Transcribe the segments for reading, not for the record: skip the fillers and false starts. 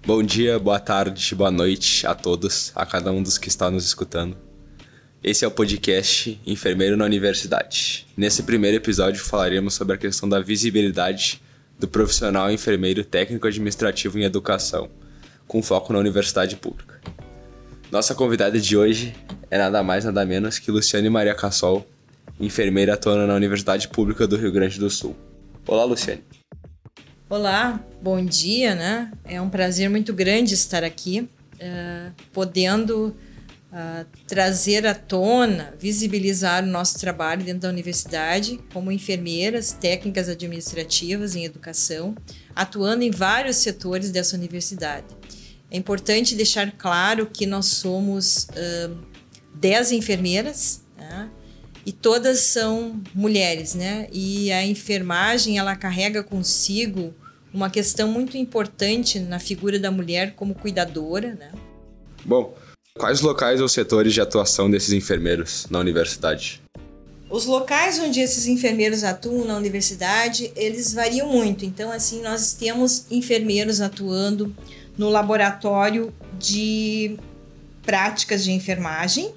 Bom dia, boa tarde, boa noite a todos, a cada um dos que está nos escutando. Esse é o podcast Enfermeiro na Universidade. Nesse primeiro episódio falaremos sobre a questão da visibilidade do profissional enfermeiro técnico-administrativo em educação, com foco na universidade pública. Nossa convidada de hoje é nada mais nada menos que Luciane Maria Cassol, enfermeira atuando na Universidade Pública do Rio Grande do Sul. Olá, Luciane. Olá, bom dia, né? É um prazer muito grande estar aqui, podendo trazer à tona, visibilizar o nosso trabalho dentro da universidade como enfermeiras técnicas administrativas em educação, atuando em vários setores dessa universidade. É importante deixar claro que nós somos 10 enfermeiras, né? E todas são mulheres, né? E a enfermagem, ela carrega consigo uma questão muito importante na figura da mulher como cuidadora, né? Bom, quais locais ou setores de atuação desses enfermeiros na universidade? Os locais onde esses enfermeiros atuam na universidade, eles variam muito. Então, assim, nós temos enfermeiros atuando no laboratório de práticas de enfermagem.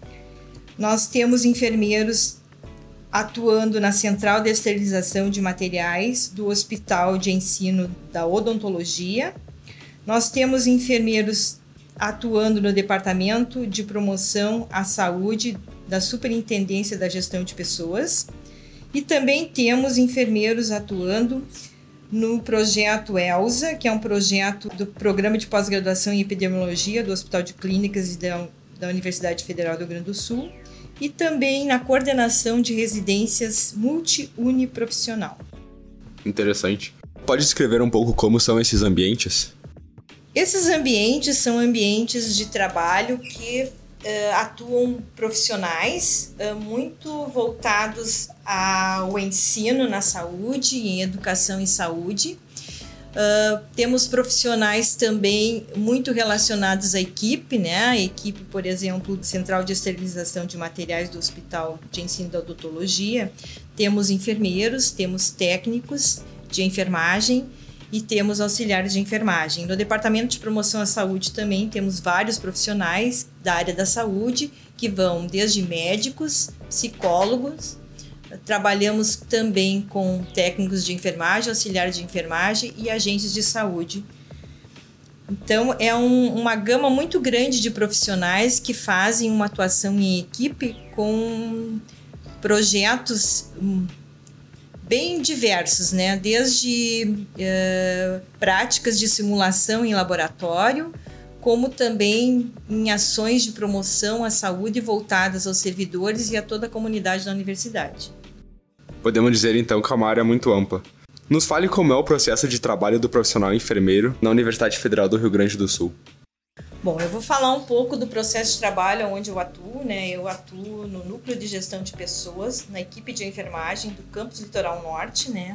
Nós temos enfermeiros atuando na Central de Esterilização de Materiais do Hospital de Ensino da Odontologia. Nós temos enfermeiros atuando no Departamento de Promoção à Saúde da Superintendência da Gestão de Pessoas. E também temos enfermeiros atuando no projeto ELSA, que é um projeto do Programa de Pós-Graduação em Epidemiologia do Hospital de Clínicas e da Universidade Federal do Rio Grande do Sul, e também na coordenação de residências multi-uniprofissional. Interessante. Pode descrever um pouco como são esses ambientes? Esses ambientes são ambientes de trabalho que atuam profissionais muito voltados ao ensino na saúde, em educação em saúde. Temos profissionais também muito relacionados à equipe, né? A equipe, por exemplo, do Central de Esterilização de Materiais do Hospital de Ensino da Odontologia. Temos enfermeiros, temos técnicos de enfermagem e temos auxiliares de enfermagem. No Departamento de Promoção à Saúde também temos vários profissionais da área da saúde que vão desde médicos, psicólogos. Trabalhamos também com técnicos de enfermagem, auxiliares de enfermagem e agentes de saúde. Então, é uma gama muito grande de profissionais que fazem uma atuação em equipe com projetos bem diversos, né? Desde práticas de simulação em laboratório, como também em ações de promoção à saúde voltadas aos servidores e a toda a comunidade da universidade. Podemos dizer então que é uma área muito ampla. Nos fale como é o processo de trabalho do profissional enfermeiro na Universidade Federal do Rio Grande do Sul. Bom, eu vou falar um pouco do processo de trabalho onde eu atuo, né? Eu atuo no Núcleo de Gestão de Pessoas, na equipe de enfermagem do Campus Litoral Norte, né?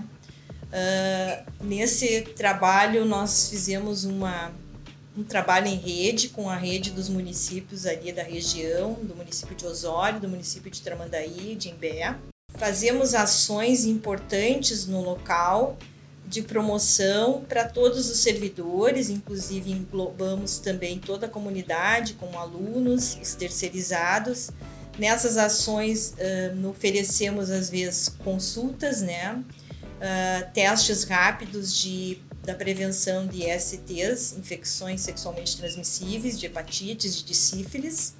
Nesse trabalho nós fizemos um trabalho em rede com a rede dos municípios ali da região, do município de Osório, do município de Tramandaí, de Imbé. Fazemos ações importantes no local de promoção para todos os servidores, inclusive englobamos também toda a comunidade, como alunos, os terceirizados. Nessas ações oferecemos às vezes consultas, né? Testes rápidos da prevenção de ISTs, infecções sexualmente transmissíveis, de hepatites, de sífilis.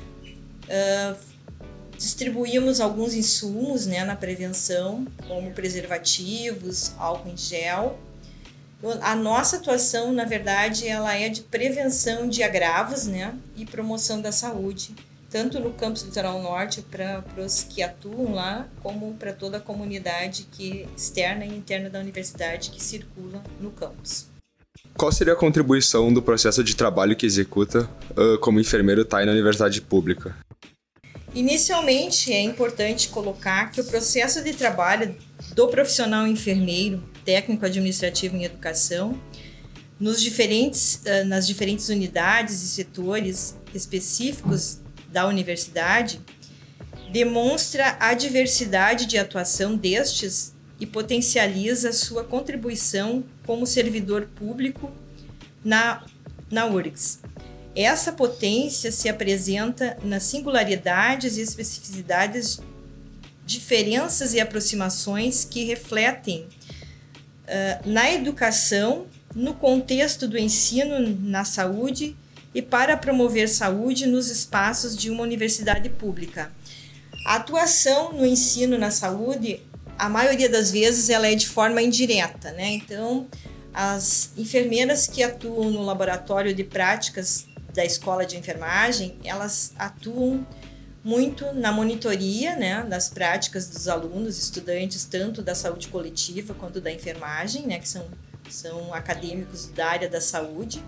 Distribuímos alguns insumos, né, na prevenção, como preservativos, álcool em gel. A nossa atuação, na verdade, ela é de prevenção de agravos, né, e promoção da saúde, tanto no campus Litoral Norte para os que atuam lá, como para toda a comunidade externa e interna da universidade que circula no campus. Qual seria a contribuição do processo de trabalho que executa como enfermeiro TAI na universidade pública? Inicialmente, é importante colocar que o processo de trabalho do profissional enfermeiro, técnico administrativo em educação, nas diferentes unidades e setores específicos da universidade, demonstra a diversidade de atuação destes e potencializa sua contribuição como servidor público na URGS. Essa potência se apresenta nas singularidades e especificidades, diferenças e aproximações que refletem na educação, no contexto do ensino na saúde e para promover saúde nos espaços de uma universidade pública. A atuação no ensino na saúde, a maioria das vezes, ela é de forma indireta, né? Então, as enfermeiras que atuam no laboratório de práticas da escola de enfermagem, elas atuam muito na monitoria, né, das práticas dos alunos, estudantes, tanto da saúde coletiva quanto da enfermagem, né, que são acadêmicos da área da saúde.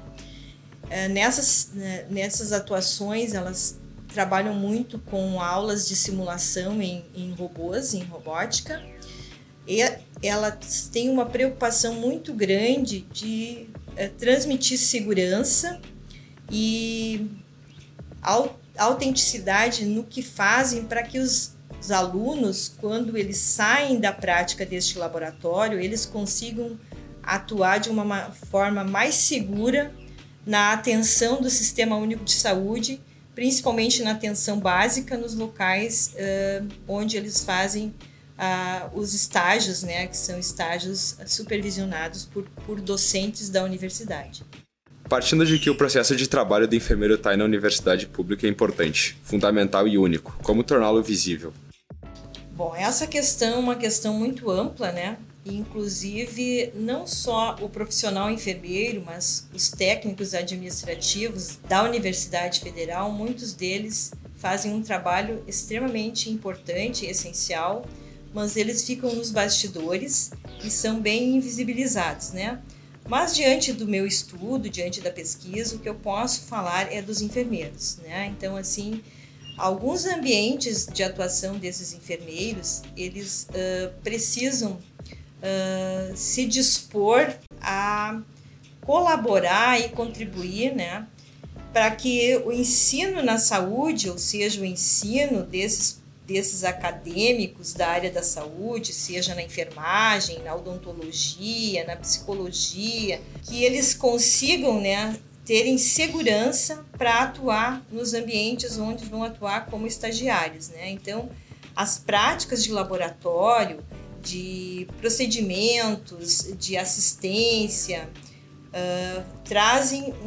Nessas atuações, elas trabalham muito com aulas de simulação em robôs, em robótica, e elas têm uma preocupação muito grande de transmitir segurança e autenticidade no que fazem para que os alunos, quando eles saem da prática deste laboratório, eles consigam atuar de uma forma mais segura na atenção do Sistema Único de Saúde, principalmente na atenção básica nos locais onde eles fazem os estágios, né, que são estágios supervisionados por docentes da universidade. Partindo de que o processo de trabalho do enfermeiro TAI na universidade pública é importante, fundamental e único, como torná-lo visível? Bom, essa questão é uma questão muito ampla, né? Inclusive, não só o profissional enfermeiro, mas os técnicos administrativos da Universidade Federal, muitos deles fazem um trabalho extremamente importante e essencial, mas eles ficam nos bastidores e são bem invisibilizados, né? Mas diante do meu estudo, diante da pesquisa, o que eu posso falar é dos enfermeiros, né? Então, assim, alguns ambientes de atuação desses enfermeiros, eles precisam se dispor a colaborar e contribuir, né, para que o ensino na saúde, ou seja, o ensino desses acadêmicos da área da saúde, seja na enfermagem, na odontologia, na psicologia, que eles consigam, né, terem segurança para atuar nos ambientes onde vão atuar como estagiários, né? Então, as práticas de laboratório, de procedimentos, de assistência, trazem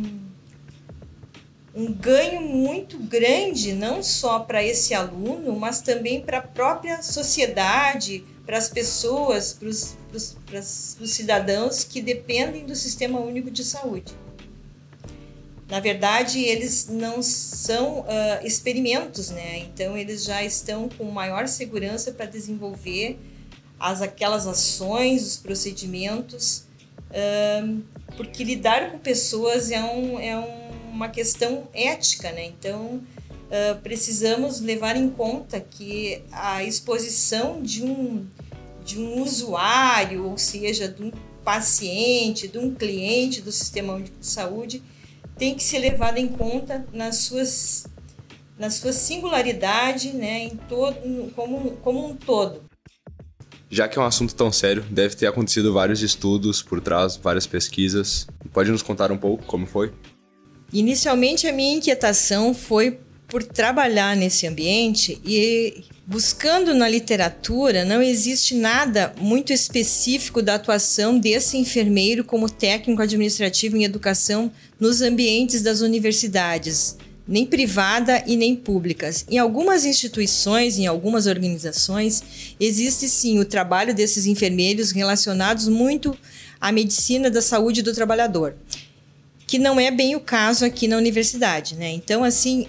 um ganho muito grande, não só para esse aluno, mas também para a própria sociedade, para as pessoas, para os cidadãos que dependem do Sistema Único de Saúde. Na verdade, eles não são experimentos, né? Então, eles já estão com maior segurança para desenvolver aquelas ações, os procedimentos, porque lidar com pessoas é uma questão ética, né? Então, precisamos levar em conta que a exposição de um usuário, ou seja, de um paciente, de um cliente do Sistema Único de Saúde, tem que ser levada em conta na sua singularidade, né, como um todo. Já que é um assunto tão sério, deve ter acontecido vários estudos por trás, várias pesquisas. Pode nos contar um pouco como foi? Inicialmente, a minha inquietação foi por trabalhar nesse ambiente e buscando na literatura, não existe nada muito específico da atuação desse enfermeiro como técnico administrativo em educação nos ambientes das universidades, nem privada e nem públicas. Em algumas instituições, em algumas organizações, existe sim o trabalho desses enfermeiros relacionados muito à medicina da saúde do trabalhador, que não é bem o caso aqui na universidade, né? Então, assim,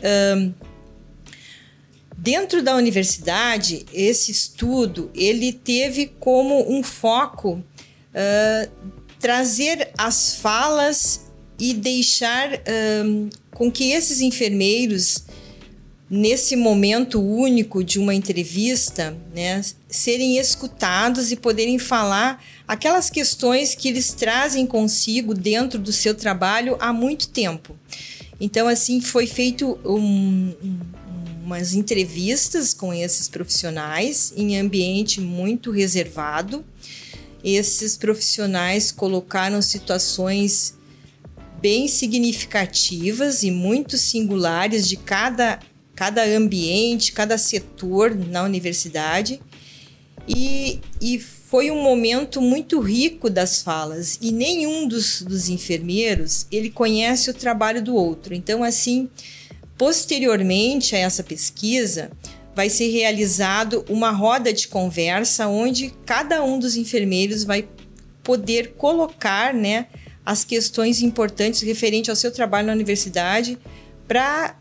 dentro da universidade, esse estudo, ele teve como um foco trazer as falas e deixar com que esses enfermeiros, nesse momento único de uma entrevista, né, serem escutados e poderem falar aquelas questões que eles trazem consigo dentro do seu trabalho há muito tempo. Então, assim, foi feito umas entrevistas com esses profissionais em ambiente muito reservado. Esses profissionais colocaram situações bem significativas e muito singulares de cada ambiente, cada setor na universidade. E foi um momento muito rico das falas. E nenhum dos enfermeiros, ele conhece o trabalho do outro. Então, assim, posteriormente a essa pesquisa, vai ser realizado uma roda de conversa onde cada um dos enfermeiros vai poder colocar, né, as questões importantes referentes ao seu trabalho na universidade para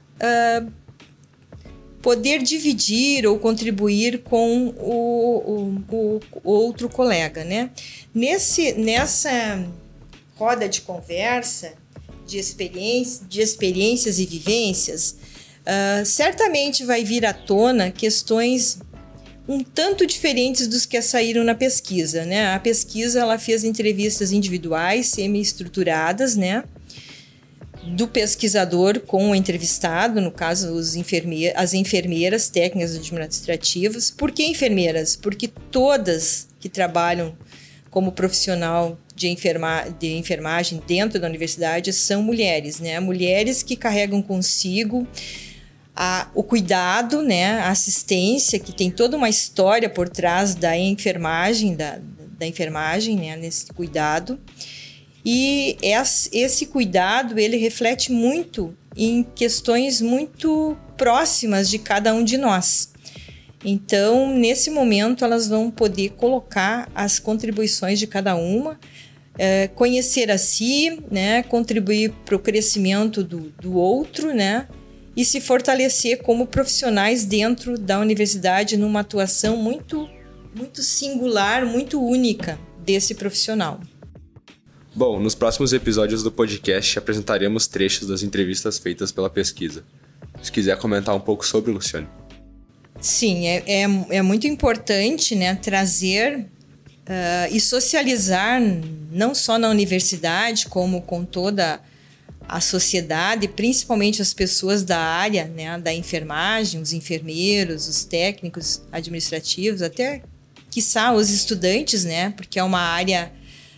poder dividir ou contribuir com o outro colega, né? Nessa roda de conversa de experiências e vivências, certamente vai vir à tona questões um tanto diferentes dos que saíram na pesquisa, né? A pesquisa ela fez entrevistas individuais, semi-estruturadas, né? Do pesquisador com o entrevistado, no caso as enfermeiras técnicas administrativas. Por que enfermeiras? Porque todas que trabalham como profissional de enfermagem dentro da universidade são mulheres, né? Mulheres que carregam consigo o cuidado, né? A assistência, que tem toda uma história por trás da enfermagem, da enfermagem, né? Nesse cuidado. E esse cuidado, ele reflete muito em questões muito próximas de cada um de nós. Então, nesse momento, elas vão poder colocar as contribuições de cada uma, conhecer a si, né, contribuir para o crescimento do outro, né, e se fortalecer como profissionais dentro da universidade numa atuação muito, muito singular, muito única desse profissional. Bom, nos próximos episódios do podcast apresentaremos trechos das entrevistas feitas pela pesquisa. Se quiser comentar um pouco sobre, Luciane. Sim, é muito importante, né, trazer e socializar, não só na universidade, como com toda a sociedade, principalmente as pessoas da área, né, da enfermagem, os enfermeiros, os técnicos administrativos, até, quiçá, os estudantes, né, porque é uma área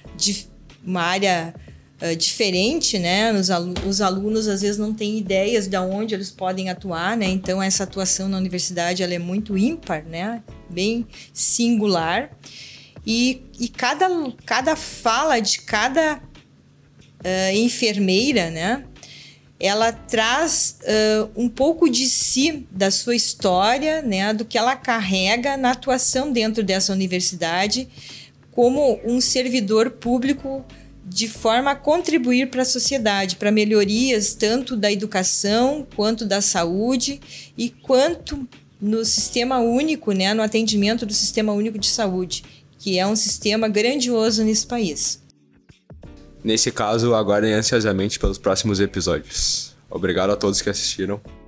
diferente, né? Os alunos às vezes não têm ideias de onde eles podem atuar, né? Então essa atuação na universidade ela é muito ímpar, né? Bem singular. E cada fala de cada enfermeira, né? Ela traz um pouco de si, da sua história, né? Do que ela carrega na atuação dentro dessa universidade, como um servidor público, de forma a contribuir para a sociedade, para melhorias tanto da educação, quanto da saúde e quanto no sistema único, né, no atendimento do Sistema Único de Saúde, que é um sistema grandioso nesse país. Nesse caso, aguardem ansiosamente pelos próximos episódios. Obrigado a todos que assistiram.